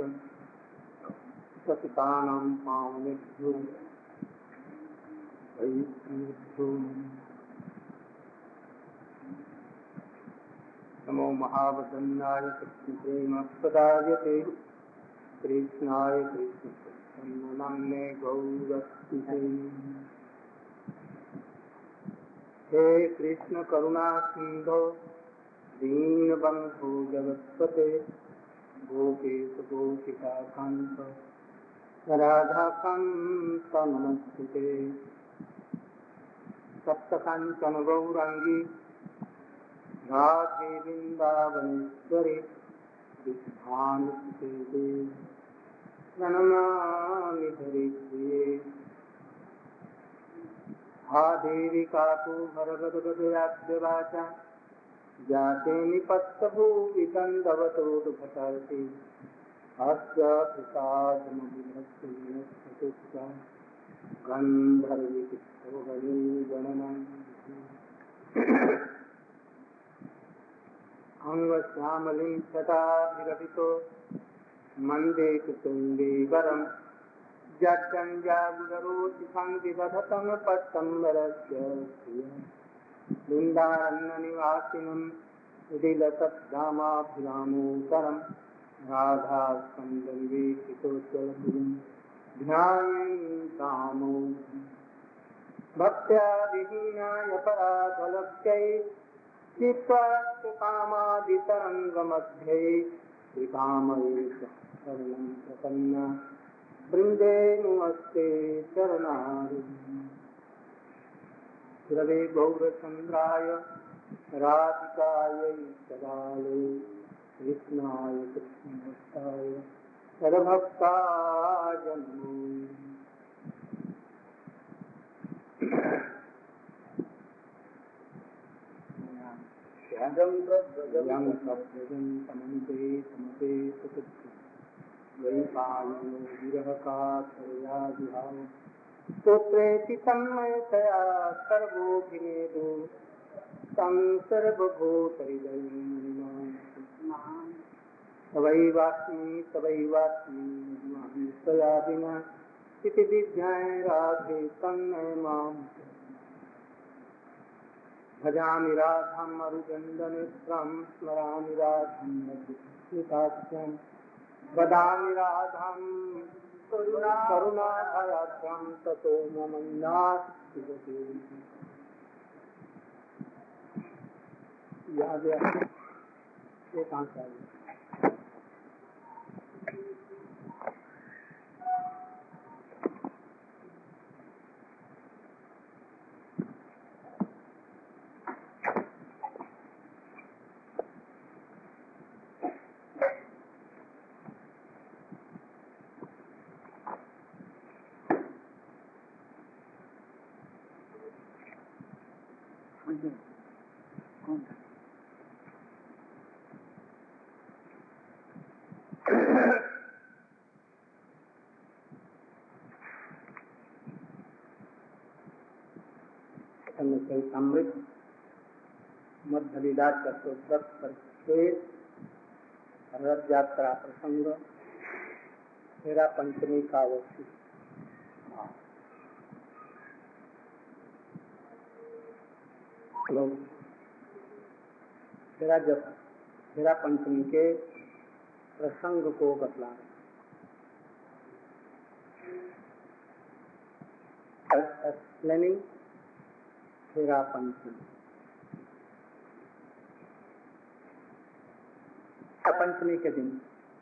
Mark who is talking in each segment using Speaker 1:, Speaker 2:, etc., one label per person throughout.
Speaker 1: सतितानां पावनेभ्यो वैष्णवेभ्यो नमो महावदन्नाय कृष्णप्रेमप्रदायते कृष्णाय कृष्णचैतन्यनाम्ने गौरहरे। हे कृष्ण करुणा सिंधो दीनबन्धो जगत्पते गोपेश गोपिकान्त राधाकान्त नमस्ते। सप्तकाञ्चन गौरांगी राधे वृंदावनेश्वरी विद्यानुसुते प्रणमामि हरिप्रिये। हा देवी काकुभरगदगदयाद्यवाचा जाते निपत्तभूवि दण्डवतोद्भटर्ति अस्य प्रसादमुद्भक्तिविनश्यतुष्टा गन्धर्वविचित्तोहरी गणनं अंगश्यामलिं शताभिरभितो मन्दे कुतुण्डीवरम् जज्जञ्जागुरोति संविदधतं पट्टम्बरस्य वृन्दारण्यनिवासिनं दिलसद्धामाभिरामोत्तरं राधास्कन्दविवेशितोज्ज्वलपुरीं ध्यायन्तामो भक्त्या विहीनाय पराधलक्ष्यै चित्तकामादितरङ्गमध्ये श्रीकामये शरणं प्रपन्ना वृन्दे नमस्ते चरणारविन्दे। रवे गौरचन्द्राय राधिकायै सदायै कृष्णाय कृष्णभक्ताय सद्भक्ताय नमो। वैपायनो विरहकातरया विहाय पुत्रेति तन्मयतया सर्वोऽभिनेदो तं सर्वभूतहृदयं तवैवास्मि त्वया विना इति विज्ञाय राधे तन्मय मां भजामि राधां मरुदण्डनेत्रं स्मरामि राधां मधुसूदनाख्यां वदामि राधां करुणाभयाख्यां ततो मम नास्ति। यहाँ गया ये कहाँ से आया? अमृत मध्य लीला चतुर्दश परिच्छेद रथ यात्रा प्रसंग हेरा पंचमी का अवधि। हेरा पंचमी के प्रसंग को बतला एक्सप्लेनिंग हेरा पंचमी। पंचमी के दिन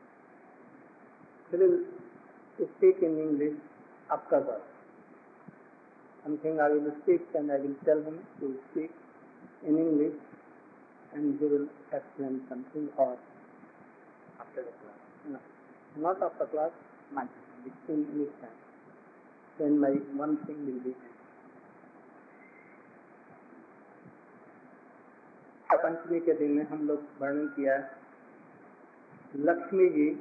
Speaker 1: speak in English afterwards. Something I will speak and I will tell him to speak in English and he will explain something or after the class. No, not after class, in this time. Then my one thing will be पंचमी के दिन में हम लोग वर्णन किया लक्ष्मी जी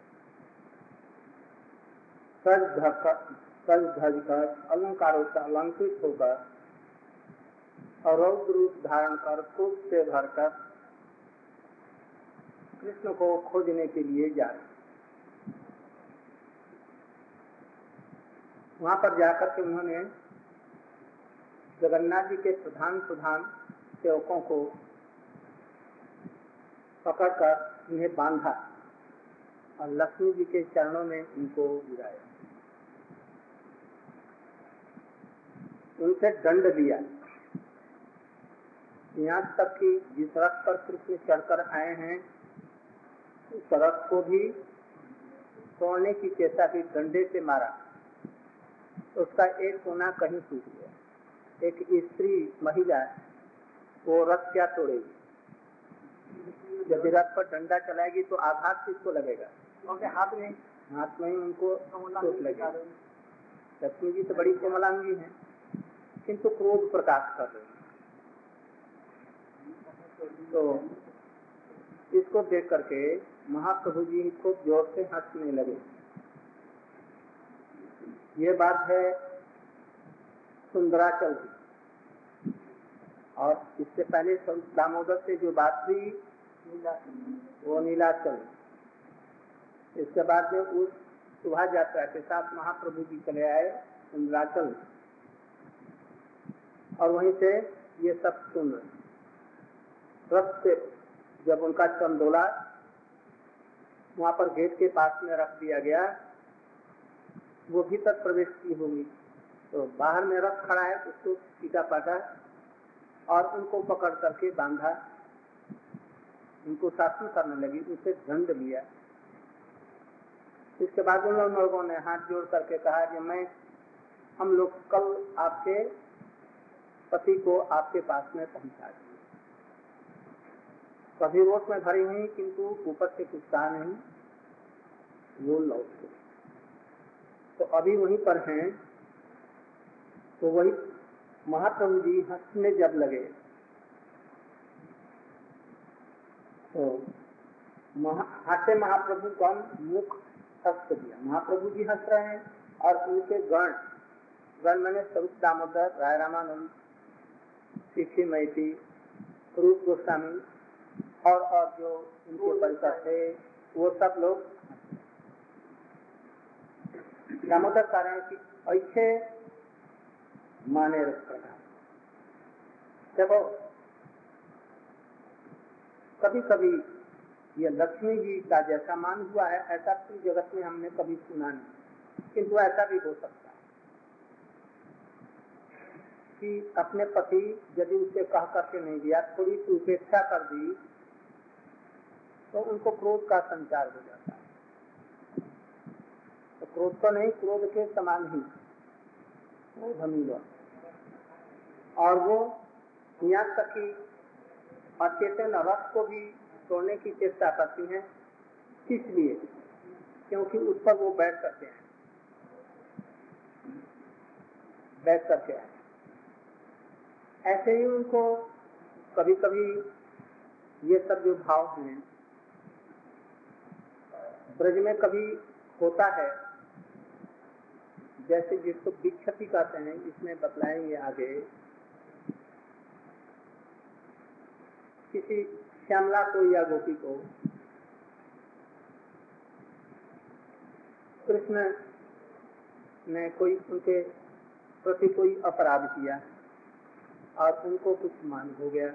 Speaker 1: सज धज कर अलंकारों से अलंकृत होकर और रौद्र रूप धारण कर कूप से भरकर कृष्ण को खोजने के लिए जा रहे। वहां पर जाकर के उन्होंने जगन्नाथ जी के प्रधान सेवकों को पकड़कर उन्हें बांधा और लक्ष्मी जी के चरणों में उनको गिराया, उनसे दंड लिया। यहाँ तक कि जिस रथ पर कृष्ण चढ़कर आए हैं उस रथ को भी तोड़ने की चेष्टा की, डंडे से मारा, उसका एक कोना कहीं टूट गया। एक स्त्री महिला वो रथ क्या तोड़ेगी? जब रथ पर डंडा चलाएगी तो आघात किसको लगेगा? उनके हाथ में ही उनको चोट लगेगा। लक्ष्मी जी तो बड़ी कोमलांगी हैं, किंतु क्रोध प्रकाश कर रहे हैं। तो इसको देख करके महाप्रभु जी को जोर से हंसने लगे। ये बात है सुंदराचल की, और इससे पहले दामोदर से जो बात हुई वो नीलाचल। इसके बाद में उस शोभा यात्रा के साथ महाप्रभु जी चले आए सुंदराचल, और वहीं से ये सब सुन रथ से जब उनका चंदोला वहां पर गेट के पास में रख दिया गया, वो भीतर प्रवेश की होगी, तो बाहर में रथ खड़ा है उसको पीटा पाटा और उनको पकड़ करके बांधा, उनको शासन करने लगी, उसे दंड लिया। इसके बाद उन लोगों ने हाथ जोड़ करके कहा कि हम लोग कल आपके पति को आपके पास में पहुंचा देंगे। कभी रोष में भरी हुई, किंतु ऊपर से कुछ कहा नहीं, वो लौट गए। तो अभी वहीं पर हैं, तो वही महाप्रभु जी हंसने जब लगे तो हास्य महाप्रभु का मुख हंस दिया। महाप्रभु जी हंस रहे हैं और उनके गण मैंने स्वरूप दामोदर, राय रामानंद, शिखी मैती, रूप गोस्वामी और जो उनके परिसर थे वो सब लोग दामोदर कह रहे हैं कि ऐसे माने रखा। देखो कभी कभी ये लक्ष्मी जी का जैसा मान हुआ है ऐसा पूरी जगत में हमने कभी सुना नहीं, किंतु ऐसा भी हो सकता है कि अपने पति यदि उसे कह करके नहीं दिया, थोड़ी सी उपेक्षा कर दी, तो उनको क्रोध का संचार हो जाता है। तो क्रोध तो नहीं, क्रोध के समान ही वो, और वो यहाँ तक कि अचेतन रथ को भी तोड़ने की चेष्टा करती हैं। इसलिए क्योंकि उस पर वो बैठ करते हैं। ऐसे ही उनको कभी कभी ये सब जो भाव हैं ब्रज में कभी होता है, जैसे जिसको विक्षति कहते हैं, इसमें बतलाएंगे आगे। किसी श्यामला को या गोपी को कृष्ण ने कोई उनके प्रति कोई अपराध किया और उनको कुछ मान हो गया,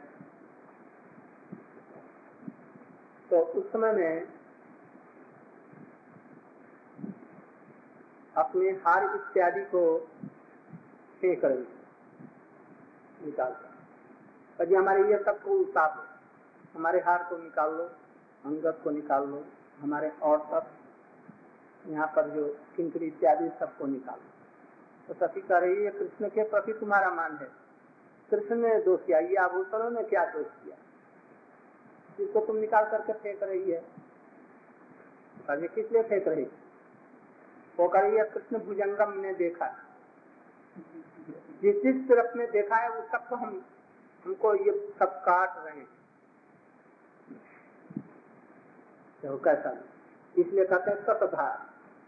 Speaker 1: तो उस समय में अपने हार इत्यादि को फेंक रही निकालता, और हमारे ये सब को उतार लो, हमारे हार को निकाल लो, अंगत को निकाल लो, हमारे और सब यहाँ पर जो किंकरी इत्यादि सबको निकाल लो। तो सती कह रही है कृष्ण के प्रति तुम्हारा मान है, कृष्ण ने दोष किया, ये आभूषणों ने क्या दोष किया, इसको तुम निकाल करके फेंक रही है। अरे किस लिए फेंक रही? वो कह रही है कृष्ण भुजंगम ने देखा, जिस तरफ में देखा है वो सब तो हमको ये सब काट रहे हैं, तो कैसा, इसलिए कहते हैं सतधार।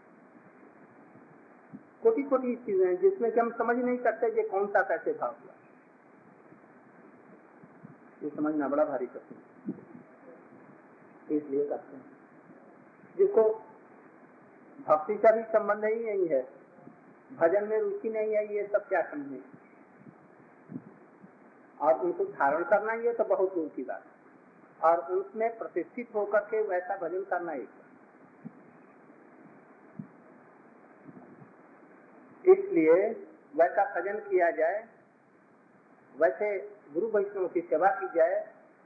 Speaker 1: कोटि कोटि चीजें जिसमें कि हम समझ नहीं सकते ये कौन सा कैसे भाव हुआ, ये समझना बड़ा भारी कठिन है। इसलिए कहते हैं जिसको भक्ति का भी संबंध ही नहीं है, भजन में रुचि नहीं है, ये सब क्या समझे, और उनको धारण करना ये तो बहुत दूर की बात है, और उसमें प्रतिष्ठित होकर के वैसा भजन करना एक। इसलिए वैसा भजन किया जाए, वैसे गुरु वैष्णव की सेवा की जाए,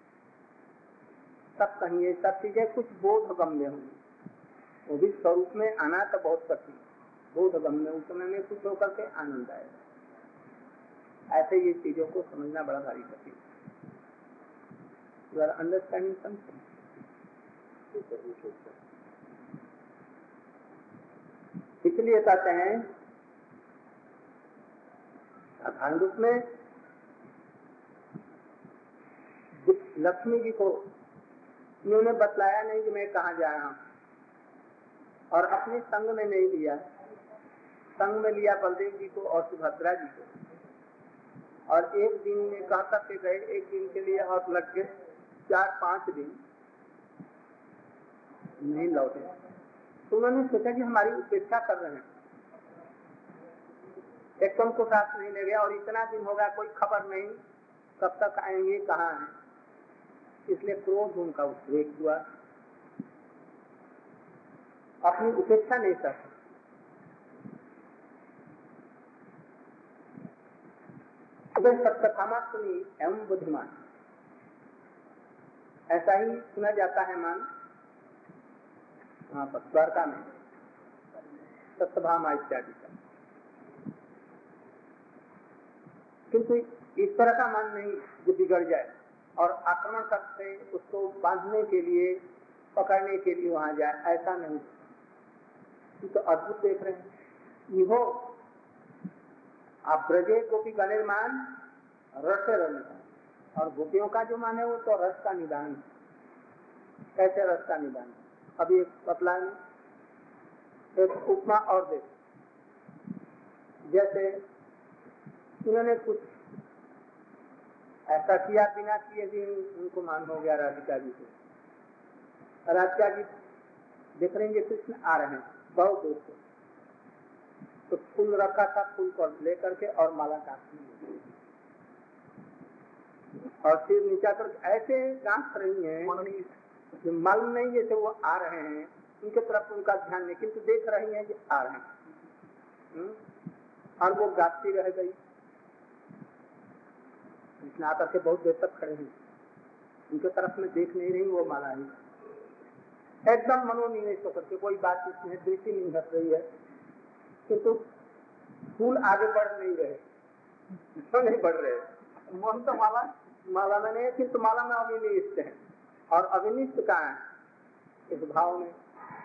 Speaker 1: सब कहिए सब चीजें कुछ बोध गम्य होंगी, वो भी स्वरूप में आना तो बहुत कठिन, बोध गम्य उस समय में कुछ होकर के आनंद आएगा। ऐसे ये चीजों को समझना बड़ा भारी कठिन है। You are understanding something? इसलिए कहते हैं साधारण रूप में लक्ष्मी जी को उन्होंने बतलाया नहीं कि मैं कहाँ जा रहा हूँ, और अपने संग में नहीं लिया, संग में लिया बलदेव जी को और सुभद्रा जी को, और एक दिन में कह करके गए, एक दिन के लिए और लग गए 4-5 दिन नहीं लौटे। तो उन्होंने सोचा कि हमारी उपेक्षा कर रहे हैं, एक तो हमको साथ नहीं ले गया, और इतना दिन होगा कोई खबर नहीं कब तक आएंगे, कहाँ हैं, इसलिए क्रोध उनका उद्रेक हुआ, अपनी उपेक्षा नहीं कर सकते। सत्यकामा सुनी एवं बुद्धिमान, ऐसा ही सुना जाता है मान वहां पर द्वारका में सत्यभामा इत्यादि का, किंतु इस तरह का मान नहीं जो बिगड़ जाए और आक्रमण करते उसको बांधने के लिए, पकड़ने के लिए वहां जाए, ऐसा नहीं। तो अद्भुत देख रहे हैं इहो आप ब्रजे गोपी का निर्माण रस रन, और गोपियों का जो मान है वो तो रस का निदान। कैसे रस का निदान? अभी एक बतला एक उपमा और देख, जैसे उन्होंने कुछ ऐसा किया बिना किए भी उनको मान हो गया राधिका जी से। राधिका जी देख रहे हैं कृष्ण आ रहे हैं बहुत दूर से, तो फूल रखा था, फूल को लेकर के और माला काटती और सिर नीचा कर ऐसे डांस रही है, मालूम नहीं जैसे वो आ रहे हैं, उनके तरफ उनका ध्यान नहीं, किंतु देख रही है कि आ रहे हैं, और वो गाती रह गई। कृष्ण आकर के बहुत देर तक खड़े हैं, उनके तरफ में देख नहीं रही, वो माला ही एकदम मनोनिवेश होकर के, कोई बात इसमें दृष्टि नहीं हट रही है, किंतु फूल आगे बढ़ नहीं रहे, तो नहीं बढ़ रहे, मन तो माला में नहीं है, किंतु माला में अविनिष्ट है, और अविनिष्ट कहाँ है? इस भाव में।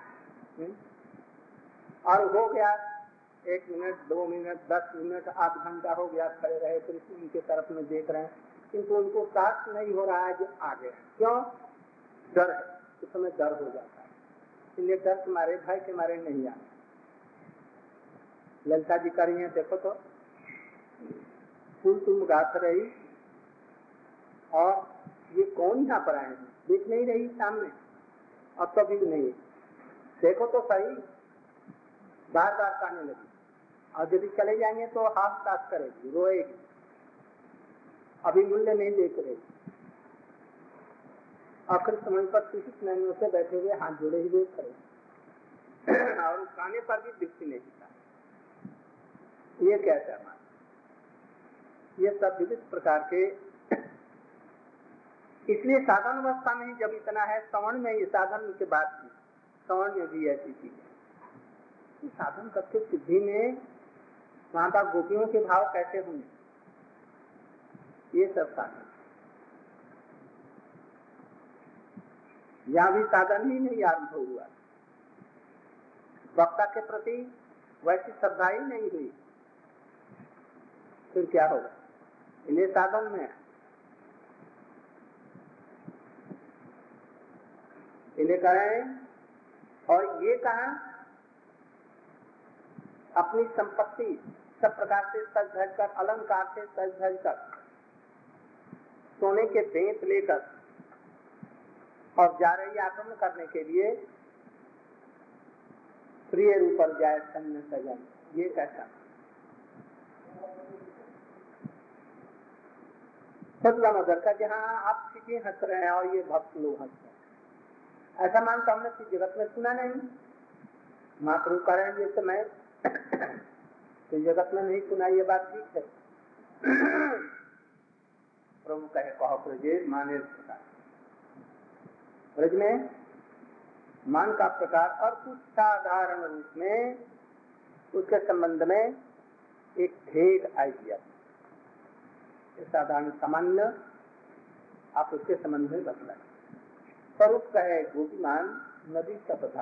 Speaker 1: और हो गया 1 मिनट, 2 मिनट, 10 मिनट, 8 घंटा हो गया, खड़े रहे कृष्ण उनके तरफ में देख रहे हैं, किंतु उनको साहस नहीं हो रहा है जो आगे। क्यों? डर है, उस समय डर हो जाता है, इसलिए डर के मारे, भय के मारे नहीं आए। ललिता जी कर रही है, देखो तो फूल तुम गाथ रही और ये कौन यहाँ पर आए हैं, देख नहीं रही सामने, अब तो भी नहीं, देखो तो सही, बार बार कहने लगी, और यदि चले जाएंगे तो हाथ ताश करेगी, रोएगी, अभी मूल्य नहीं देख रही। आखिर समय पर किसी नैनों से बैठे हुए हाथ जोड़े ही देख खड़े, और खाने पर भी दृष्टि नहीं था। ये कैसा मान? ये सब विविध प्रकार के, इसलिए साधन अवस्था में ही जब इतना है, श्रवण में ये साधन के बाद भी, श्रवण में भी ऐसी चीज है, साधन करके सिद्धि में वहां पर गोपियों के भाव कैसे होंगे, ये सब साधन। यहाँ भी साधन ही नहीं आरंभ हुआ, वक्ता के प्रति वैसी श्रद्धा ही नहीं हुई, फिर क्या होगा? इन्हें साधन में इन्हें करें, और ये कहा अपनी संपत्ति सब प्रकार से सज धज कर, अलंकार से सज धज कर, सोने के बेंत लेकर और जा रही आक्रमण करने के लिए, प्रिय रूप जाए सन्य सजन, ये कैसा? सदला मदर का, जहाँ आप सीधे हंस रहे हैं और ये भक्त लोग हंस रहे हैं, ऐसा मान तो हमने किसी जगत में सुना नहीं। महाप्रभु कह रहे हैं जैसे मैं तो जगत में नहीं सुना, ये बात ठीक है। प्रभु कहे कहो प्रजे माने प्रकार, ब्रज में मान का प्रकार और कुछ साधारण रूप में उसके संबंध में एक भेद आई दिया। साधारण सामान्य आप उसके संबंध में बतलाएं। स्वरूप कहे गोपीमान नदी सपथा,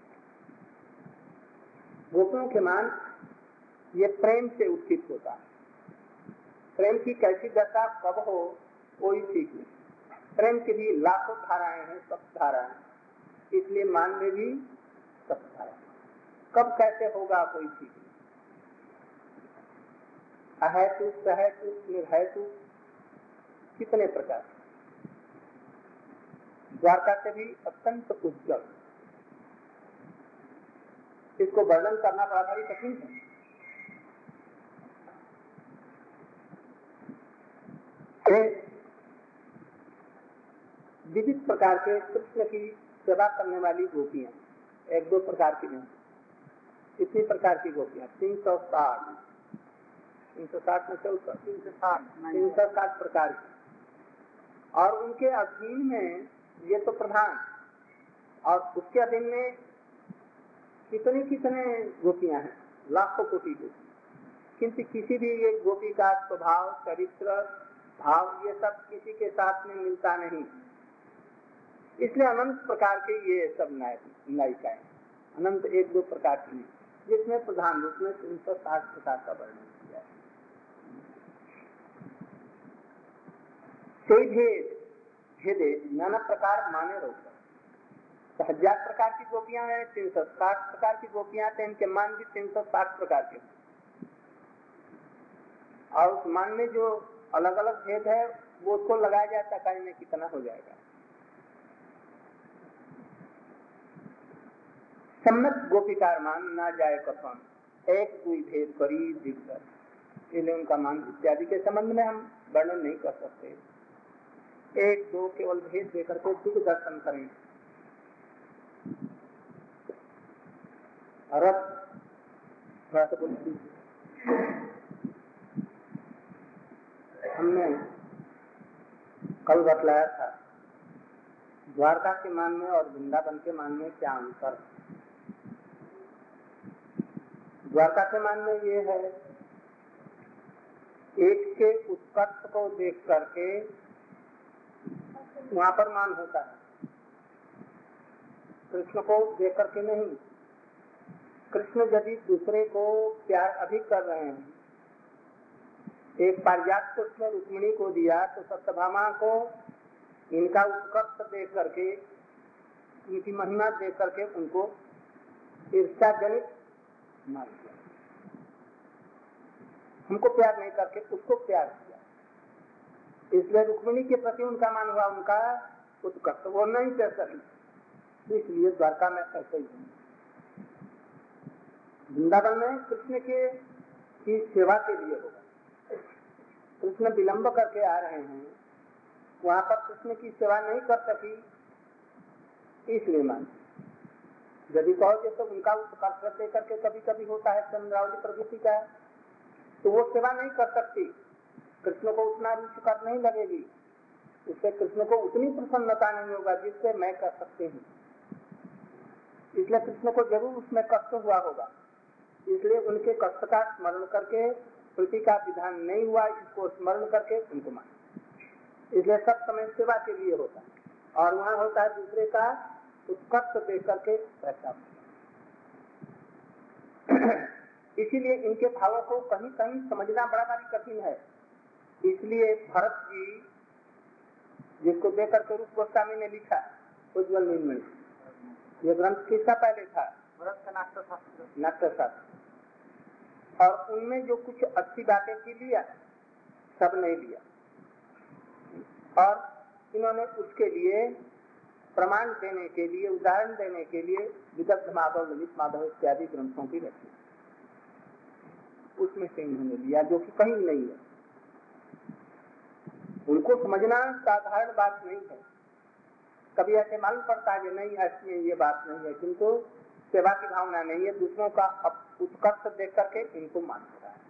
Speaker 1: गोपियों के मान ये प्रेम से उत्थित होता है। प्रेम की कैसी दशा कब हो कोई ठीक नहीं। प्रेम की भी लाखों धाराएं हैं, सब धाराएं, इसलिए मान में भी सब धाराएं। कब कैसे होगा कोई ठीक नहीं। अहेतु सहेतु निर्हेतु कितने प्रकार। द्वारका से भी अत्यंत उज्जवल, इसको वर्णन करना बड़ा भारी कठिन है। विविध प्रकार के कृष्ण की सेवा करने वाली गोपियां, एक दो प्रकार की नहीं, कितनी प्रकार की गोपियां, 360 में चलता, 360 प्रकार की। और उनके अधीन में ये तो प्रधान, और उसके अधीन में कितने कितने गोपियां हैं, लाखों कोटि गोपी। किंतु किसी भी एक गोपी का स्वभाव, चरित्र, भाव ये सब किसी के साथ में मिलता नहीं। इसलिए अनंत प्रकार के ये सब नायिकाएं, अनंत एक दो प्रकार की, जिसमें प्रधान रूप में 360 प्रकार का वर्णन किया है। कोई भेदे नाना प्रकार माने रोक, 1000 प्रकार की गोपियां हैं, 360 प्रकार की गोपियां हैं, इनके मान भी 360 प्रकार के। और उस मान में जो अलग अलग भेद है वो उसको लगाया जाए तकाई में कितना हो जाएगा। सम्मत गोपिकार मान ना जाए कथन, एक कोई भेद करी दिखकर, इसलिए उनका मान इत्यादि के संबंध में हम वर्णन नहीं कर सकते। एक दो केवल भेद देकर के दिग दर्शन करें। रथ थोड़ा सा बोल, हमने कल बतलाया था द्वारका के मान में और वृंदावन के मान में क्या अंतर। द्वारका के मान में ये है, एक के उत्कर्ष को देख करके वहां पर मान होता है, कृष्ण को देख करके नहीं। कृष्ण यदि दूसरे को प्यार अधिक कर रहे हैं, एक पारिजात को उसने रुक्मिणी को दिया तो सत्यभामा को इनका उत्कर्ष देख करके, इनकी महिमा देख करके उनको ईर्ष्या जनित मान दिया। हमको प्यार नहीं करके उसको प्यार किया, इसलिए रुक्मिणी के प्रति उनका मान हुआ, उनका उत्कर्ष वो नहीं कर सकी। इसलिए द्वारका में ऐसे ही, वृंदावन में कृष्ण की सेवा के लिए होगा। कृष्ण विलंब करके आ रहे हैं, वहां पर कृष्ण की सेवा नहीं कर सकी, इसलिए मान। यदि कहोगे तो उनका उत्कर्ष दे करके कभी कभी होता है चंद्रावली प्रवृत्ति का, तो वो सेवा नहीं कर सकती, कृष्ण को उतना रुचिकर नहीं लगेगी, उससे कृष्ण को उतनी प्रसन्नता नहीं होगा जिससे मैं कर सकती हूँ। इसलिए कृष्ण को जरूर उसमें कष्ट हुआ होगा, इसलिए उनके कष्ट का स्मरण करके, प्रीति का विधान नहीं हुआ इसको स्मरण करके उनको मान। इसलिए सब समय सेवा के लिए होता है, और वहां होता है दूसरे का उत्कर्ष देख करके ऐसा। इसीलिए इनके भावों को कहीं कहीं समझना बड़ा भारी कठिन है। इसलिए भरत जी, जिसको देख करके रूप गोस्वामी ने लिखा उज्ज्वल नीलमणि, ये ग्रंथ किसका पहले था? भरत का नाट्यशास्त्र। और उनमें जो कुछ अच्छी बातें की लिया, सब नहीं लिया, और इन्होंने उसके लिए प्रमाण देने के लिए, उदाहरण देने के लिए विदग्ध माधव, ललित माधव इत्यादि ग्रंथों की रचना, उसमें से इन्होंने लिया जो कि कहीं नहीं है। उनको समझना साधारण बात नहीं है। कभी ऐसे मालूम पड़ता है कि नहीं ऐसी ये बात नहीं है, किंतु सेवा की भावना नहीं है, दूसरों का उत्कर्ष देख करके इनको मानता है।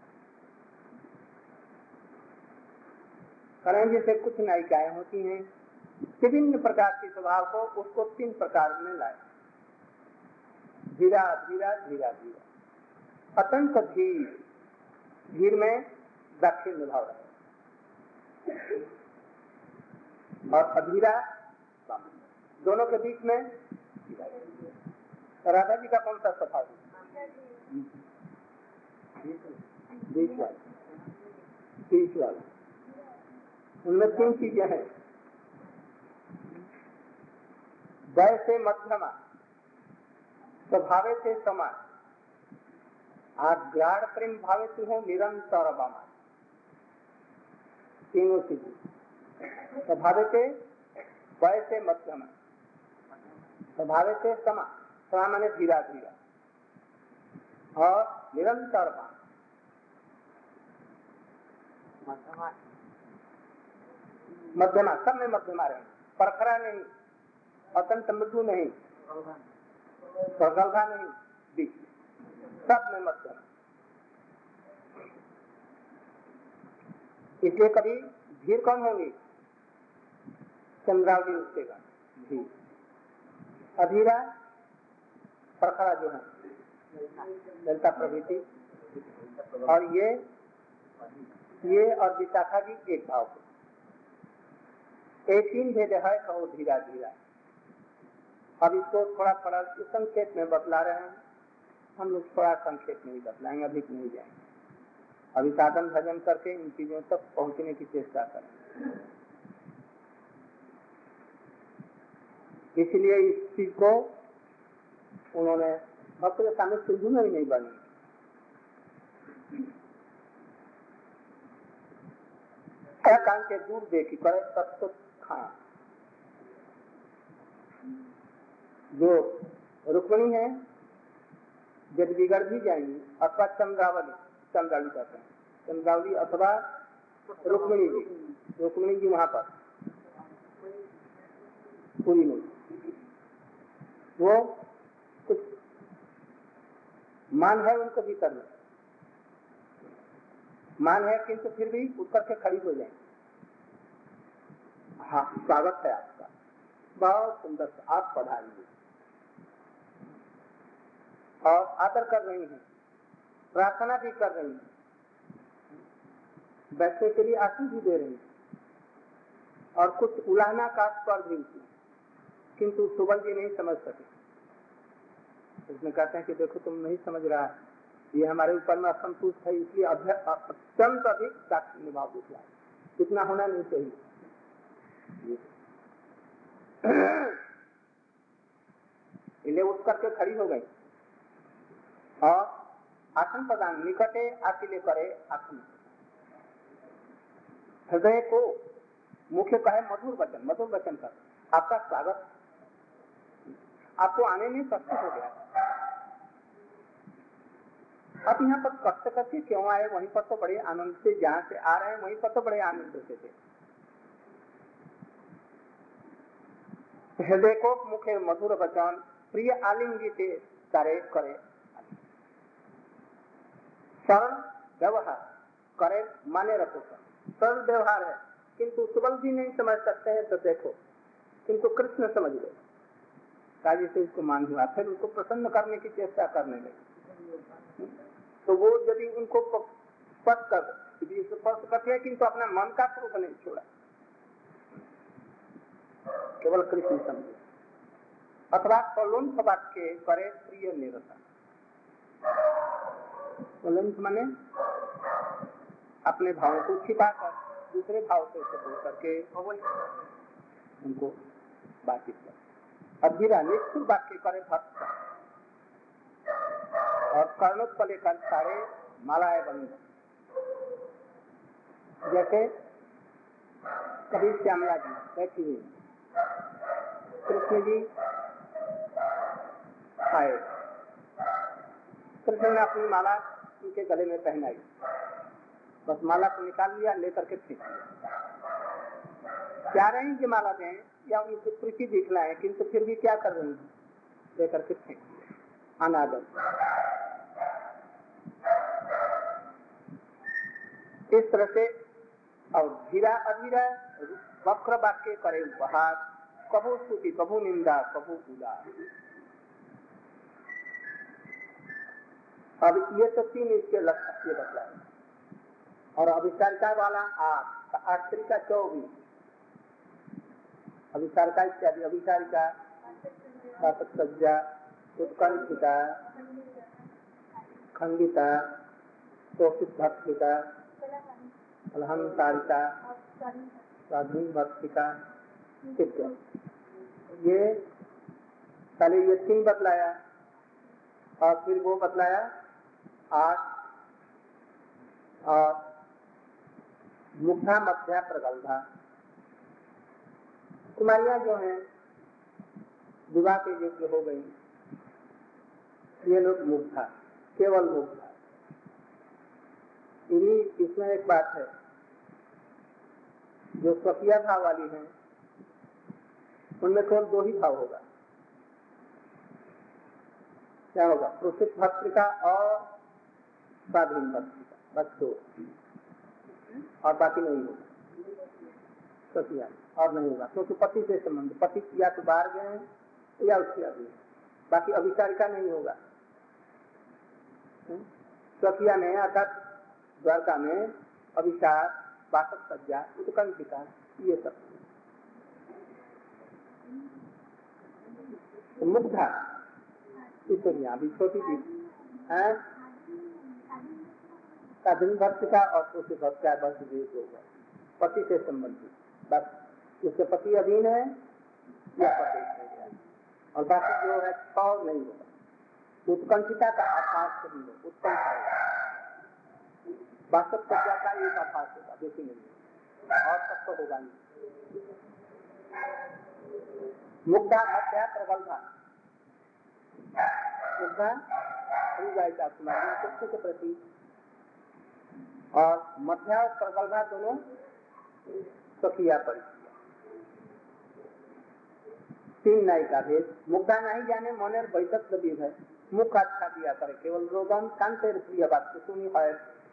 Speaker 1: कारण जैसे कुछ नायिकाएं होती हैं, विभिन्न प्रकार के स्वभाव को उसको 3 प्रकार में लाए, धीरा धीरा धीरा धीरा, अत्यंत धीर, धीर में दाक्षिण्य भाव रहे, और अधीरा दोनों के बीच में। राधा जी का कौन सा स्वभाव है? बीच वाला। उनमें 3 चीजें हैं, वैसे मध्यमा, स्वभावे से समान, आज्ञाड़ प्रेम भावे से हो निरंतर बामा। तीनों चीजें स्वभावे से, वैसे मध्यमा, स्वभावे से समा, समा माने धीरा धीरा, और निरंतर बामा। मध्यमा, सब में मध्यमा रहे, परखरा नहीं, अत्यंत मृदु नहीं, प्रगल्भा नहीं, बीच, सब में मध्यमा। इसलिए कभी धीर कौन होगी? चंद्रावली उठेगा धीर, अधीरा परखरा जो है ललिता प्रभृति, और ये और विशाखा जी एक भाव को। ये 3 भेद है तो धीरा धीरा। अब इसको थोड़ा थोड़ा संक्षेप में बतला रहे हैं हम लोग, थोड़ा संक्षेप में ही बतलाएंगे, अभी नहीं जाएंगे। अभी साधन भजन करके इन चीजों तक पहुंचने की चेष्टा करें। इसलिए इस चीज को उन्होंने भक्त के सामने सिंधु में ही नहीं बनी। क्या कान के दूर देखी करे तत्व खाना। जो रुक्मिणी है यदि बिगड़ भी जाएंगी, अथवा चंद्रावली, चंद्रावली कहते हैं, चंद्रावली अथवा रुक्मिणी जी वहां पर पूरी नहीं, वो कुछ मान है उनको भीतर में, मान है किंतु फिर भी उत्तर से खड़ी हो जाए। हाँ, स्वागत है आपका, बहुत सुंदर से आप पढ़ाएंगे, और आदर कर रही हैं, प्रार्थना भी कर रही हैं, बैठने के लिए आसन भी दे रही हैं, और कुछ उलाहना का स्वर भी उसमें, किंतु सुबल जी नहीं समझ सके। उसमें कहते हैं कि देखो तुम नहीं समझ रहा है, ये हमारे ऊपर में असंतुष्ट है, इसलिए अत्यंत अधिक दाक्षिण्य भाव दिखला, इतना होना नहीं चाहिए। इसलिए उठ करके खड़ी हो गई और आसन प्रदान, निकटे आसिले करे आसन, हृदय को मुख्य कहे मधुर वचन कर, आपका स्वागत, आपको आने में कष्ट हो गया, अब यहाँ पर कष्ट करके क्यों आए? वहीं पर तो बड़े आनंद से, जहाँ से आ रहे हैं वहीं पर तो बड़े आनंद से थे। हृदय को मुखे मधुर वचन, प्रिय आलिंगित करे करे, सरल व्यवहार करे माने रखो। सरल व्यवहार है किंतु सुबल भी नहीं समझ सकते हैं, तो देखो किंतु कृष्ण समझ गए, काजी से उसको मान हुआ, फिर उसको प्रसन्न करने की चेष्टा करने लगे। तो वो यदि उनको स्पर्श करते हैं किंतु अपना मन का स्वरूप नहीं छोड़ा, केवल कृष्ण समझे, अथवा कलुंठ वाक्य करे प्रिय निरसन। कलुंठ माने अपने भावों को छिपाकर दूसरे भाव से बोल करके उनको बातचीत कर। अधीरा निष्ठुर वाक्य करे भक्त, और कर्णोत्पले कर सारे मालाएं बंद। जैसे कभी श्यामला जी बैठी हुई, कृष्ण जी आए, कृष्ण ने अपनी माला उनके गले में पहनाई, बस माला को निकाल लिया, लेकर के फेंक दिया। चाह रहे हैं कि माला दें या उनको प्रीति दिखलाएं, किंतु फिर भी क्या कर रही हैं, लेकर के फेंक अनादर। इस तरह से और धीरा अधीरा वक्र वाक्य करे उपहार, कभू स्तुति कभू निंदा कभू उदार। अब ये तो 3 इसके लक्ष्य बतलाए। और अभिसारिका वाला 8, 8 का 24 अभिसारिका इत्यादि। अभिसारिका शासक सज्जा, उत्कंठिता, खंडिता, शोषित भक्तिका, अलहंकारिका, स्वाधीन भक्तिका इत्यादि। ये पहले ये 3 बतलाया और फिर वो बतलाया 8 और मुग्धा मध्या प्रगल्भा। कुमारियां जो हैं विवाह के योग्य हो गई, ये लोग मुग्धा, केवल मुग्धा। इसमें एक बात है, जो स्वकीय भाव वाली हैं उनमें केवल 2 ही भाव होगा। क्या होगा? प्रोषित भक्तिका और स्वाधीन भक्तिका, बस 2, और बाकी नहीं होगा। स्वकीय और नहीं होगा, क्योंकि पति से संबंध, पति या तो बाहर गए हैं या उसके अभी, बाकी अभिसारिका नहीं होगा। स्वकीय में अर्थात द्वारका में अभिसार, वासक सज्जा, उत्कंठिका, ये सब। मुग्धा ईश्वरिया अभी छोटी सी है, साधन भक्त का और उसके भक्त का बस विवेक होगा, पति से संबंधित, बस उसके पति अधीन है या पति है, और बाकी जो है 6 नहीं होगा। उत्कंठिता का आभास नहीं होगा, उत्कंठा वास्तव सज्जा का एक आभास होगा, बेसी नहीं होगा, और सब तो होगा नहीं। मुग्धा मध्या प्रगल्भा, मुग्धा कुमारी के प्रति, और मध्या और प्रगल्भा दोनों स्वकीय परिचय। 3 नायिका भेद। मुग्धा नहीं जाने मनेर बैठक दबी है, मुख अच्छा दिया करे, केवल रोदन कांतेर प्रिय बात को सुनी है,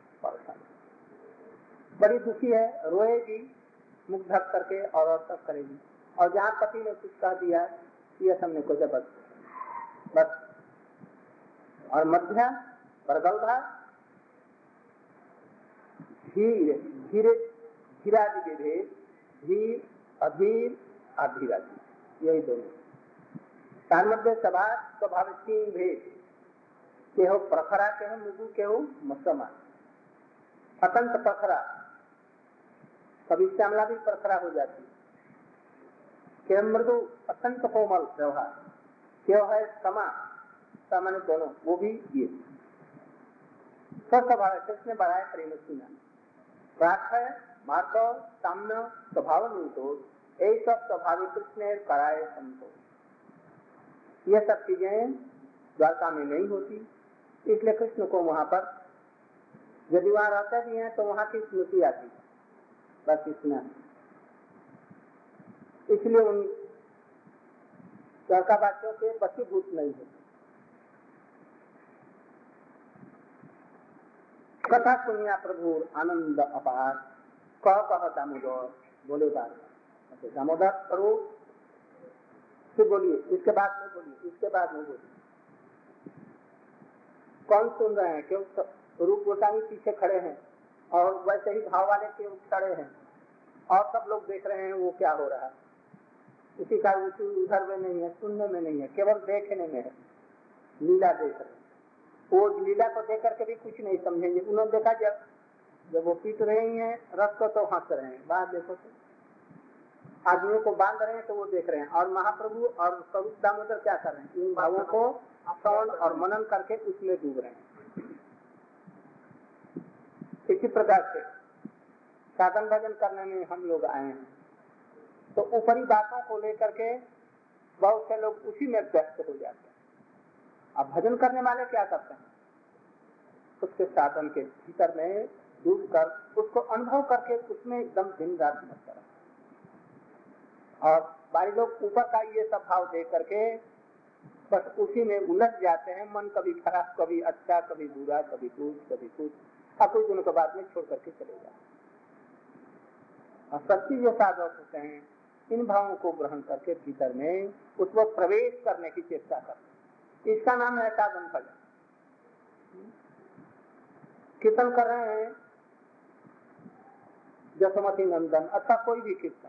Speaker 1: बड़ी दुखी है, रोएगी मुख ढक करके और सब करेगी। और जहाँ पति ने कुछ कह दिया, ये सबने को जबरदस्त बस। और मध्या प्रगल्भा धीर, धीरे धीरादि विभेद, धीर अधीर अधीरादि, यही दोनों। तार मध्य सभा स्वभाव 3 भेद, केहो प्रखरा, केहो मृदु, केहो मसमा। अतंत प्रखरा, कभी श्यामला भी प्रखरा हो जाती, केहो मृदु अत्यंत कोमल व्यवहार, केहो है समा, सामान्य दोनों, वो भी ये स्वभाव कृष्ण बढ़ाए प्रेम सीना, प्रार्थय मार्ग साम्य स्वभाव नुतो, यही सब स्वभाविक कृष्ण कराए संतोष। ये सब चीजें द्वारका में नहीं होती, इसलिए कृष्ण को वहां पर यदि वहां रहते भी हैं तो वहां की स्मृति आती, बस इतना। इसलिए उन द्वारका वासियों के वशीभूत नहीं होते। कथा सुनिया प्रभु आनंद अपार, कह दामोदर बोले बात, दामोदर प्रभु फिर बोलिए, इसके बाद में बोलिए, इसके बाद में बोलिए। कौन सुन रहे हैं? क्यों? रूप गोस्वामी पीछे खड़े हैं और वैसे ही भाव वाले के खड़े हैं और सब लोग देख रहे हैं वो क्या हो रहा है। किसी का रुचि उधर में नहीं है, सुनने में नहीं है, केवल देखने में है, लीला देख रहे हैं। वो लीला को देख करके भी कुछ नहीं समझेंगे। उन्होंने देखा जब वो पीट रही हैं रथ को तो हंस रहे हैं, बाहर देखो तो आदमियों को बांध रहे हैं तो वो देख रहे हैं। और महाप्रभु और स्वरूप दामोदर क्या कर रहे हैं? इन भावों को श्रवण और मनन करके उसमें डूब रहे हैं। इसी प्रकार से साधन भजन करने में हम लोग आए हैं तो ऊपरी बातों को लेकर के बहुत से लोग उसी में व्यस्त हो जाते हैं। अब भजन करने वाले क्या करते हैं? उसके साधन के भीतर में डूब कर उसको अनुभव करके उसमें एकदम दिन रात मत करें। और बारी लोग ऊपर का ये सब भाव देख करके बस उसी में उलझ जाते हैं। मन कभी खराब, कभी अच्छा, कभी बुरा, कभी कुछ और कुछ दिनों के बाद में छोड़ करके चले जाते हैं। और सच्ची जो साधक होते हैं इन भावों को ग्रहण करके भीतर में उसको प्रवेश करने की चेष्टा करते हैं। इसका नाम है साधन भजन। कीर्तन कर रहे हैं जसोमती नंदन अथवा कोई भी कीर्तन,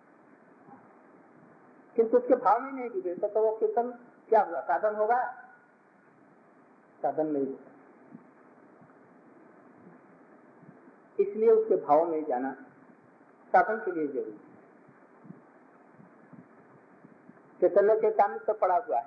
Speaker 1: किंतु उसके भाव में नहीं डूबे तो वो कीर्तन क्या हुआ? साधन होगा? साधन नहीं होगा। इसलिए उसके भाव में जाना साधन के लिए जरूरी है। चैतन्य चेतामृत तो पड़ा हुआ है,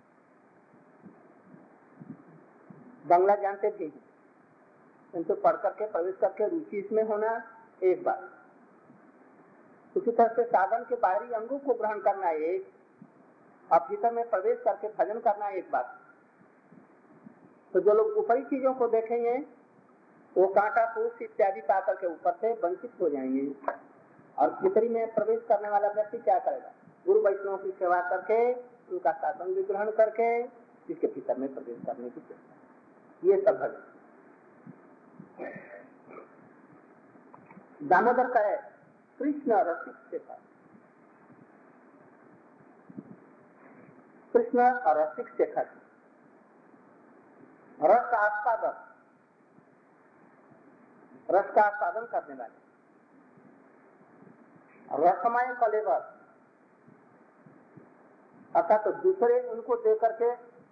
Speaker 1: बंगला जानते भी हैं, किंतु पढ़ करके प्रवेश करके रुचि इसमें होना एक बात। उसी तरह से साधन के बाहरी अंगों को ग्रहण करना एक, और भीतर में प्रवेश करके भजन करना एक बात। तो जो लोग ऊपरी चीजों को देखेंगे वो कांटा फूस इत्यादि पाकर के ऊपर से वंचित हो जाएंगे। और भीतरी में प्रवेश करने वाला व्यक्ति क्या करेगा? गुरु वैष्णव की सेवा करके उनका शासन भी ग्रहण करके इसके भीतर में प्रवेश करने की चेष्टा। ये सब भजन। दामोदर का है कृष्ण रसिक शेखर। कृष्ण और रसिक शेखर, रस का आस्वादक, रस का आस्वादन करने वाले, रसमय कलेवर, अर्थात तो दूसरे उनको देख करके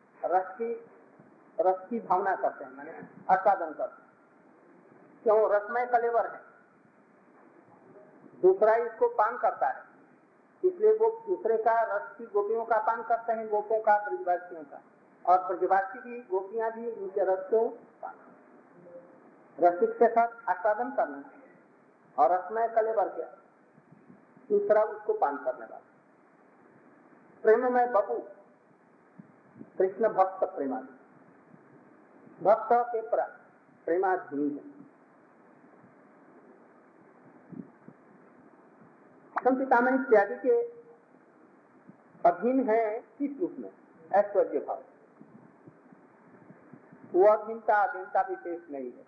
Speaker 1: रस की भावना करते हैं, माने आस्वादन करते हैं। क्यों? रसमय कलेवर है, दूसरा इसको पान करता है, इसलिए वो दूसरे का रस की गोपियों का पान करते हैं, गोपों का, ब्रजवासियों का, और ब्रजवासी की गोपियां भी उनके रस को पान। रसिक के साथ आस्वादन करना और रसमय कलेवर क्या? दूसरा उसको पान करने वाला। प्रेममय बपू, कृष्ण भक्त प्रेमाधीन, भक्त के प्रेमाधीन है। संपितामह इत्यादि के अधीन है किस रूप में? ऐश्वर्य भाव। वो अधीनता विशेष नहीं है,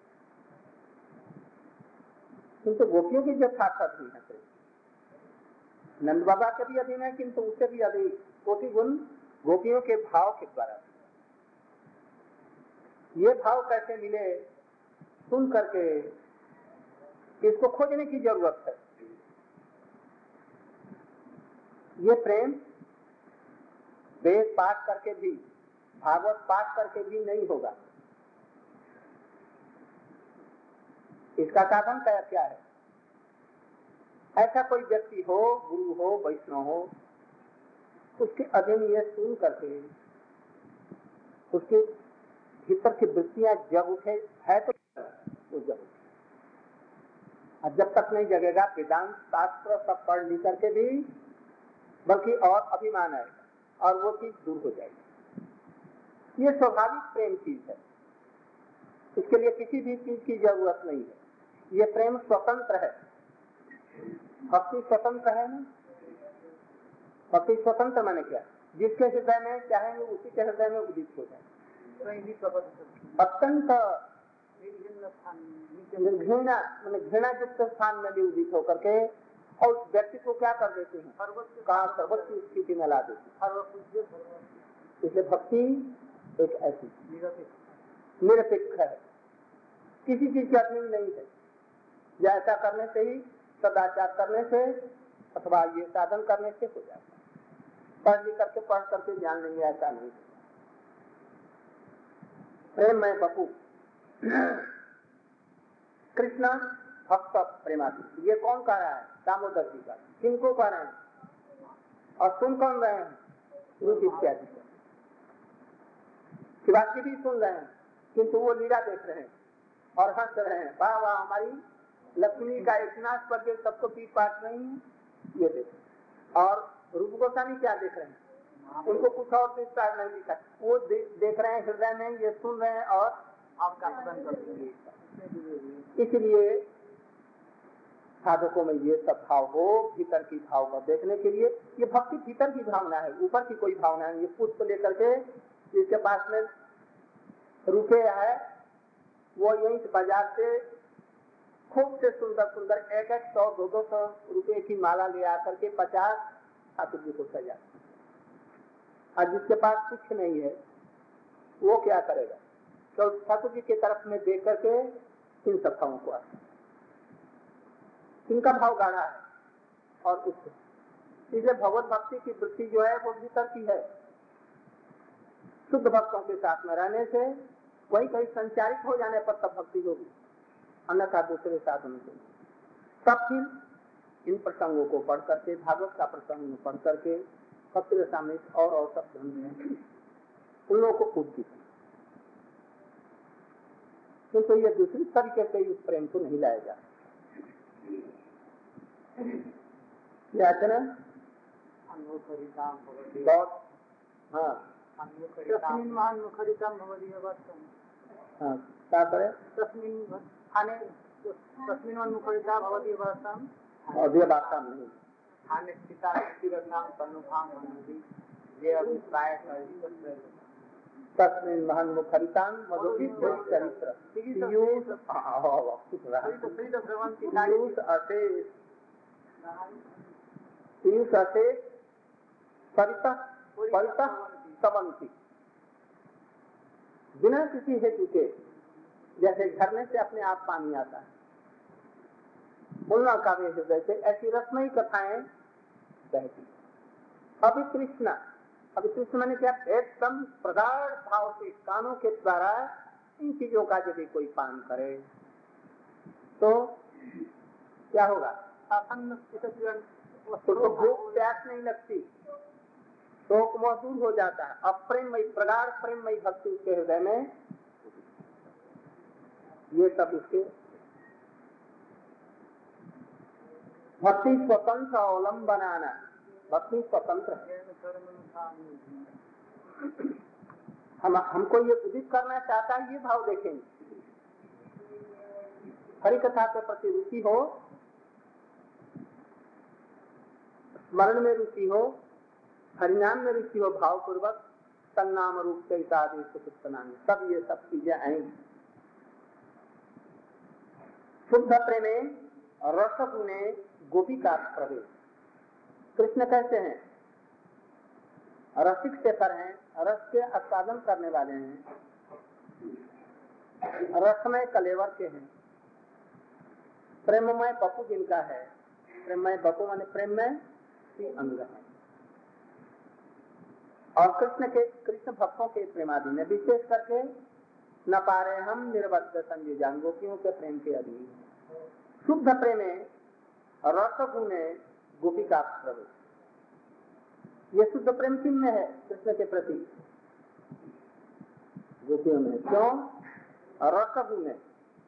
Speaker 1: किंतु गोपियों की जो साक्षात अधीन है, नंद बाबा के भी अधीन है, किंतु उससे भी अधिक कोटि गुण गोपियों के भाव के द्वारा। ये भाव कैसे मिले? सुन करके इसको खोजने की जरूरत है। ये प्रेम वेद पाठ करके भी, भागवत पाठ करके भी नहीं होगा। इसका साधन क्या है? ऐसा कोई व्यक्ति हो, गुरु हो, वैष्णव हो, उसके अधीन ये सुन करके उसके भीतर की वृत्तियां जग उठे है तो जग उठे। और जब तक नहीं जगेगा वेदांत शास्त्र सब पढ़ लिख करके भी बल्कि और अभिमान आएगा और वो चीज दूर हो जाएगी। ये स्वाभाविक प्रेम चीज है, इसके लिए किसी भी चीज की जरूरत नहीं है। ये प्रेम स्वतंत्र है। भक्ति स्वतंत्र है ना? भक्ति स्वतंत्र माने क्या? जिसके हृदय में चाहेंगे उसी के हृदय में उदित हो जाए। अत्यंत घृणा युक्त स्थान में भी उदित होकर के और उस व्यक्ति को क्या कर देते हैं? सर्वोच्च स्थिति में ला देते हैं। इसलिए भक्ति एक ऐसी निरपेक्ष है, किसी चीज का अधीन नहीं है। या ऐसा करने से ही, सदाचार करने से अथवा ये साधन करने से हो जाता है। पढ़ लिख करके पढ़ करके ज्ञान लेंगे ऐसा नहीं। प्रेम में बपू कृष्ण भक्त प्रेमाधीन, ये कौन कह रहा है? दामोदर जी का। किनको कह रहे हैं? और सुन कौन रहे हैं? रूप इत्यादि। शिवाजी भी सुन रहे हैं, किंतु वो लीला देख रहे हैं और हंस रहे हैं। वाह वाह, हमारी लक्ष्मी का इतना स्वर्ग सबको पीठ पाठ नहीं है, ये देख। और रूप गोस्वामी क्या देख रहे हैं? उनको कुछ और विस्तार नहीं दिखा, वो देख रहे हैं हृदय में, ये सुन रहे हैं और आपका स्मरण कर रहे हैं। इसलिए साधकों में ये सब भाव हो, भीतर की भाव को देखने के लिए। ये भक्ति भीतर की भावना है, ऊपर की कोई भावना है। ये पुष्प लेकर के जिसके पास में रुपये है वो यहीं से बाजार से खूब से सुंदर सुंदर 100 200 रुपये की माला ले आकर के 50 ठाकुर जी को सजा। और जिसके पास कुछ नहीं है वो क्या करेगा? तो ठाकुर जी की तरफ में देख करके इन सभाओं को आता, इनका भाव गाढ़ा है और उच्च। इसलिए भगवत भक्ति की वृत्ति जो है वो भीतर की है। शुद्ध भक्तों के साथ में रहने से वही कहीं संचारित हो जाने पर तब भक्ति होगी, अन्यथा दूसरे साधनों से। तब फिर इन प्रसंगों को पढ़ करके, भागवत का प्रसंग पढ़ करके भक्ति सामने और सब धन में उन लोगों को पूछती है। तो ये दूसरी तरीके से इस प्रेम को नहीं लाया जा तस्मिन् महान मुखरितां मधुरी चरित्र पीयूष अशेष परितः सबंती। बिना किसी हेतु के, जैसे झरने से अपने आप पानी आता है, बोलना काव्य हृदय से, ऐसी रसमयी कथाएं बहती। अभी कृष्ण मैंने क्या एकदम प्रगाढ़ भाव से कानों के द्वारा इन चीजों का यदि कोई पान करे तो क्या होगा? तो भूख प्यास नहीं लगती, शोक मोह दूर हो जाता है। अप्रेममयी प्रगाढ़ प्रेममयी भक्ति उसके हृदय में, ये सब उसके भक्ति स्वतंत्र अवलंबनाना। भक्ति स्वतंत्र है। हमको ये उदित करना चाहता है, ये भाव देखेंगे। हरि कथा के प्रति रुचि हो, स्मरण में रुचि हो, हरिनाम में रुचि हो, भाव पूर्वक तन्नाम रूप से सब ये सब चीजें आएंगी। शुद्ध प्रेमे रसगुणे गोपिका प्रवेश। कृष्ण कहते हैं रसिक शेखर हैं, रस के आस्वादन करने वाले हैं, रसमय कलेवर के हैं, प्रेममय बपू जिनका है। प्रेममय बपू माने प्रेममय अंग है। और कृष्ण भक्तों के प्रेमादि में विशेष करके न पारे हम निर्बद्ध संयुजान गोपियों के प्रेम के अधीन। शुद्ध प्रेमे रसगुणे गोपिका प्रवेश। ये शुद्ध प्रेम किन में है? कृष्ण के प्रति, गोपियों में। क्यों? रसगुण है,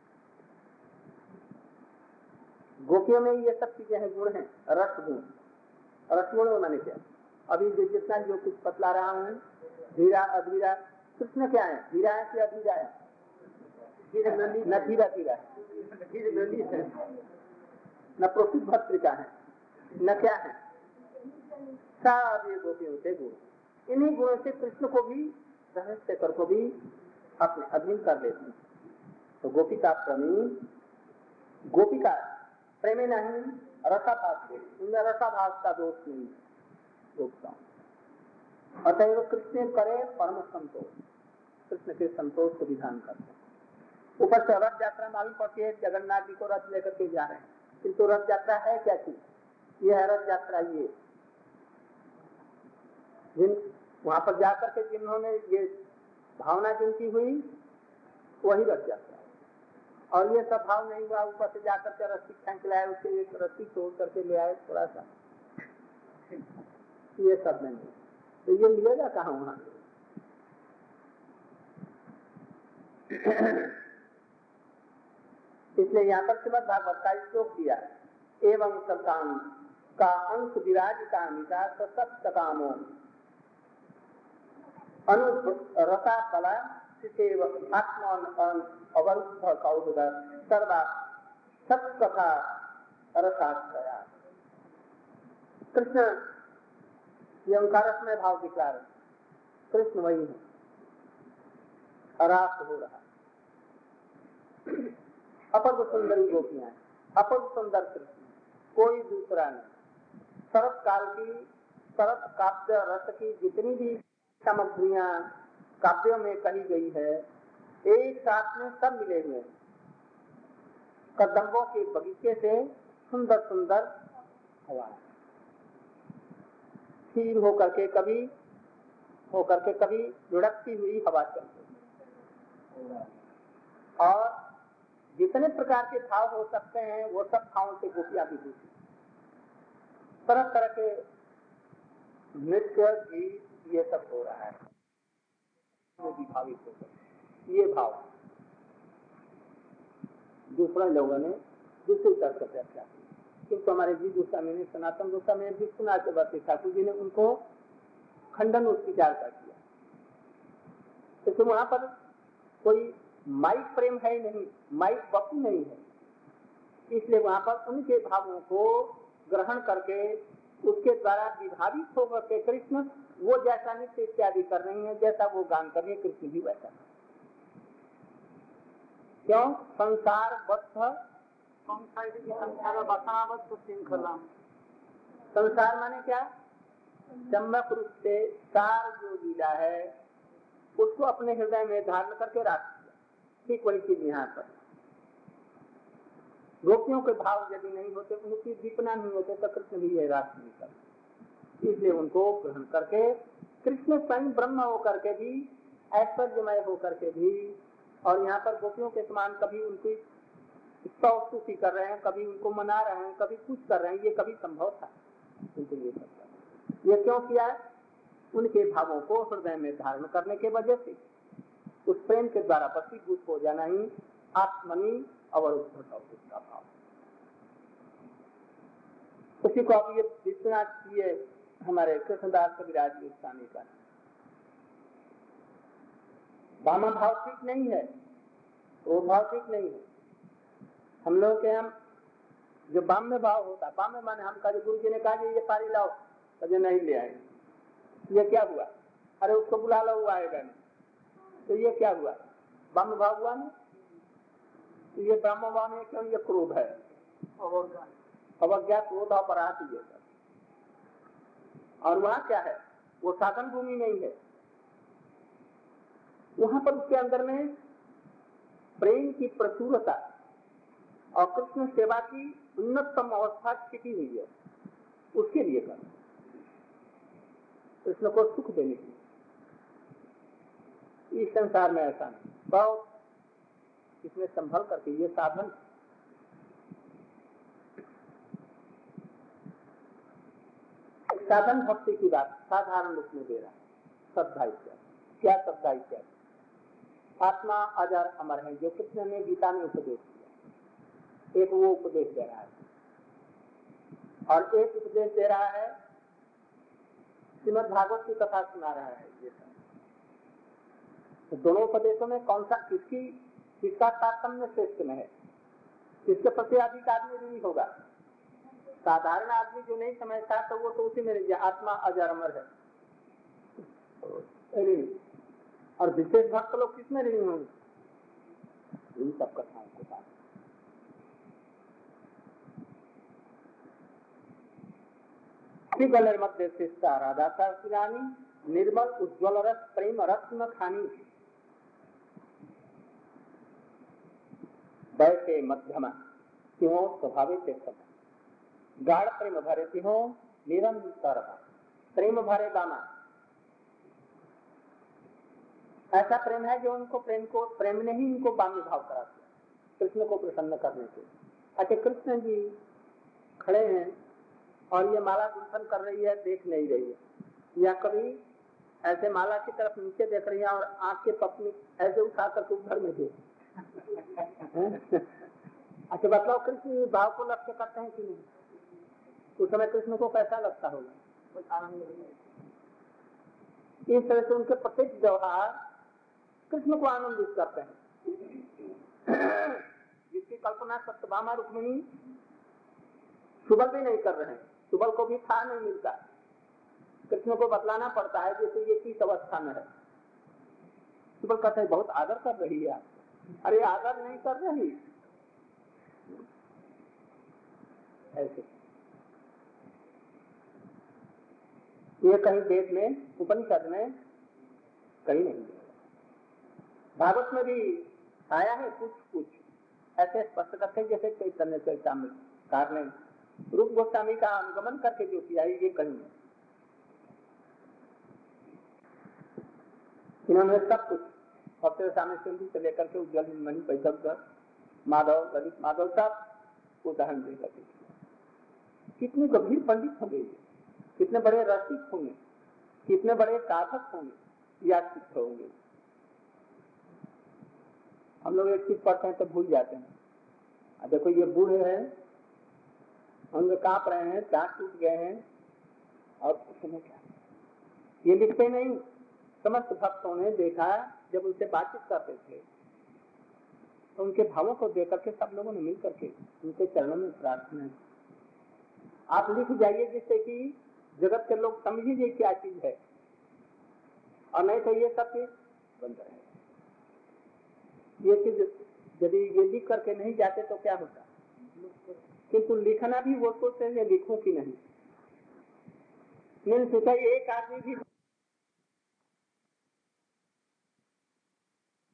Speaker 1: गोपियों में ये सब चीजें हैं, गुण हैं, रसगुण। रसगुण माने क्या? अभी जो जितना जो कुछ बतला रहा हूँ, धीरा अधीरा, कृष्ण क्या है? धीरा है कि अधीरा है? न धीरा धीरा है, न प्रसिद्ध भत्रिका है, न क्या है? सब ये गोपियों के गुण। इन्हीं गुणों से कृष्ण को भी, रहस्यकर को भी अपने अधीन कर लेते हैं। तो गोपिका प्रेमी, गोपिका प्रेमी नहीं, रसाभास, उनमें रसाभास का दोष नहीं है। अतएव कृष्ण करे परम संतोष, कृष्ण के संतोष को विधान करते हैं। ऊपर से रथ यात्रा मालूम पड़ती है, जगन्नाथ जी को रथ लेकर के जा रहे हैं, किंतु रथ यात्रा है क्या चीज? ये है रथ यात्रा। ये वहां पर जाकर के जिन्होंने ये भावना जिनकी हुई वही रथ यात्रा। और ये सब भाव नहीं हुआ, ऊपर से जाकर के रस्सी फेंक लाए, उसके एक रस्सी तोड़ करके ले आए थोड़ा सा, ये सब नहीं। तो ये मिलेगा कहाँ वहां? इसलिए यहाँ पर श्रीमद् भागवत का श्लोक दिया, एवं सत्तान का अंश विराजिता मिता सप्त कामो अनुरता कला आत्मान अवरुद्ध कौतुक सर्वा सत्कथा रसाश्रया। कृष्ण ये ओंकार रसमय भाव दिखला रहे, कृष्ण वही है, रास हो रहा। अपूर्व सुंदरी गोपियां, अपूर्व सुंदर कृष्ण, कोई दूसरा नहीं। शरत काल की, शरत काव्य रस की जितनी भी सामग्रियां काव्यों में कही गई है, एक साथ में सब मिले हुए हैं। कदम्बों के बगीचे से सुंदर सुंदर हवा स्थिर होकर के कभी लुढ़कती हुई हवा चलती है। और जितने प्रकार के भाव हो सकते हैं वो सब भावों से गोपियां भी दूसरी, तरह तरह के नृत्य गीत ये सब हो रहा है। भी भावित होकर ये भाव दूसरा लोगों ने दूसरी तरह से व्याख्या की, किंतु हमारे जी गोस्वामी ने, सनातन गोस्वामी ने, विश्वनाथ चक्रवर्ती ठाकुर जी ने उनको खंडन उच्चार कर दिया। क्योंकि वहां पर कोई माइक प्रेम है नहीं, माइक वस्तु नहीं है, इसलिए वहां पर उनके भावों को ग्रहण करके उसके द्वारा विभावित होकर के कृष्ण वो जैसा नृत्य इत्यादि कर रही है, जैसा वो गान कर रही है, कृष्ण भी वैसा। क्यों? संसार संसार माने क्या? सम्यक रूप से सार जो लीला है उसको अपने हृदय में धारण करके रख दिया। ठीक वही चीज यहाँ पर गोपियों के भाव यदि नहीं होते, उनकी दीपना नहीं होते तो कृष्ण भी ये रास नहीं करते। इसलिए उनको ग्रहण करके कृष्ण स्वयं ब्रह्म होकर के भी, ऐश्वर्यमय होकर के भी, और यहाँ पर गोपियों के समान कभी उनकी स्तुति कर रहे हैं, कभी उनको मना रहे हैं, कभी कुछ कर रहे हैं, ये कभी संभव था? किंतु ये क्यों किया? उनके भावों को हृदय में धारण करने के वजह से, उस प्रेम के द्वारा वशीभूत हो जाना ही आत्मनि अवरुद्ध का भाव। उसी को आप ये विश्वनाथ ये हमारे कृष्णदास कविराज की स्थानी का वामा भाव ठीक नहीं है, वो भाव ठीक नहीं है। हम लोग के हम जो बाम्य भाव होता, बाम्य माने हम कहा गुरु जी ने कहा ये पारी लाओ, कभी नहीं ले आए, ये क्या हुआ? अरे उसको बुला लो, वो आएगा नहीं, तो ये क्या हुआ? बाम्य भाव हुआ ना। तो ये ब्रह्म भाव में क्यों? ये क्रोध है, अवज्ञा, क्रोध और परात ये सब। और वहां क्या है? वो साधन भूमि नहीं है, वहां पर उसके अंदर में प्रेम की प्रचुरता और कृष्ण सेवा की उन्नततम अवस्था छिपी हुई है, उसके लिए कर कृष्ण को सुख देने के लिए। इस संसार में ऐसा नहीं, बहुत इसमें संभल करके ये साधन साधन भक्ति की बात साधारण रूप में दे रहा है। श्रद्धा इत्यादि, क्या श्रद्धा इत्यादि? आत्मा अजर अमर है, जो कृष्ण ने गीता में उपदेश दिया, एक वो उपदेश दे रहा है, और एक उपदेश दे रहा है श्रीमद् भागवत की कथा सुना रहा है। ये सब तो दोनों उपदेशों में कौन सा किसका तारतम्य श्रेष्ठ में है, किसके प्रति अधिक आदमी ऋणी होगा? साधारण आदमी जो नहीं समझता तो वो तो उसी में रह गया, आत्मा अजर अमर है ऋणी, और विशेष भक्त लोग किसमें ऋणी होंगे? इन सब कथाओं के साथ गलर मध्य शिष्टा राधा शास्त्रानी निर्मल उज्ज्वल रस प्रेम रत्न खानी बैठे मध्यमा क्यों स्वभावे से सब गाढ़ प्रेम भरे तिहो निरंतर प्रेम भरे दामा। ऐसा प्रेम है जो उनको प्रेम ने ही इनको बाम्य भाव करा दिया, कृष्ण को प्रसन्न करने के। अच्छा, कृष्ण जी खड़े हैं और ये माला गुंथन कर रही है, देख नहीं रही है, या कभी ऐसे माला की तरफ नीचे देख रही है और आंख के पपनी ऐसे उठा कर घर में देख। अच्छा बताओ, कृष्ण भाव को लक्ष्य करते हैं कि नहीं? उस समय कृष्ण को कैसा लगता होगा? कुछ आनंद नहीं। इस तरह से उनके प्रत्येक व्यवहार कृष्ण को आनंदित करते हैं। जिसकी कल्पना सत्यभामा रुक्मिणी सुबल भी नहीं कर रहे हैं, सुबल को भी था नहीं मिलता, कृष्ण को बतलाना पड़ता है जैसे ये किस अवस्था में है। सुबल कहते हैं बहुत आदर कर रही है आप, अरे आदर नहीं कर रही, ऐसे ये कहीं वेद में उपनिषद में कहीं नहीं, भागवत में भी आया है कुछ कुछ ऐसे स्पष्ट करते जैसे चैतन्य चरितामृत ने रूप गोस्वामी का अनुगमन करके जो किया है, ये कहीं नहीं। इन्होंने सब कुछ भक्त स्वामी सिंधु से लेकर के उज्जवल मणि पैसव माधव ललित माधव सब उदाहरण दे करके, कितने गंभीर पंडित होंगे, कितने बड़े रसिक होंगे, कितने बड़े साधक होंगे या सिद्ध होंगे। हम लोग एक चीज पढ़ते हैं तो भूल जाते हैं। देखो ये बूढ़े हैं, अंग कांप रहे हैं, दांत टूट गए हैं, और उसमें क्या ये लिखते नहीं। समस्त भक्तों ने देखा, जब उनसे बातचीत करते थे तो उनके भावों को देख करके सब लोगों ने मिल करके उनके चरणों में प्रार्थना। आप लिख जाइए जिससे कि जगत के लोग समझिए क्या चीज है, और नहीं तो ये सब चीज बन रहे हैं। ये चीज यदि ये लिख करके नहीं जाते तो क्या होता, किंतु लिखना भी वो सोचते हैं लिखूं कि नहीं। मैंने सोचा एक आदमी भी